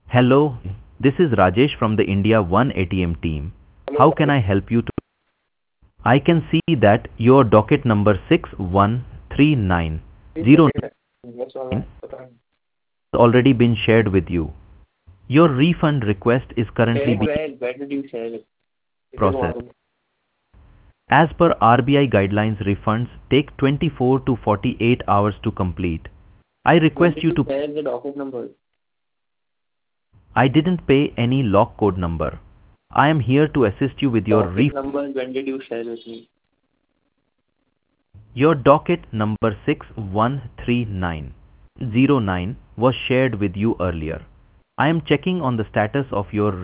Hello, this is Rajesh from the India One ATM team. How can I help you? I can see that your docket number 613909 has already been shared with you. Your refund request is currently being processed. As per RBI guidelines, refunds take 24 to 48 hours to complete. I request you to. I didn't pay any lock code number. I am here to assist you with your refund. Your docket number 613909 was shared with you earlier. I am checking on the status of your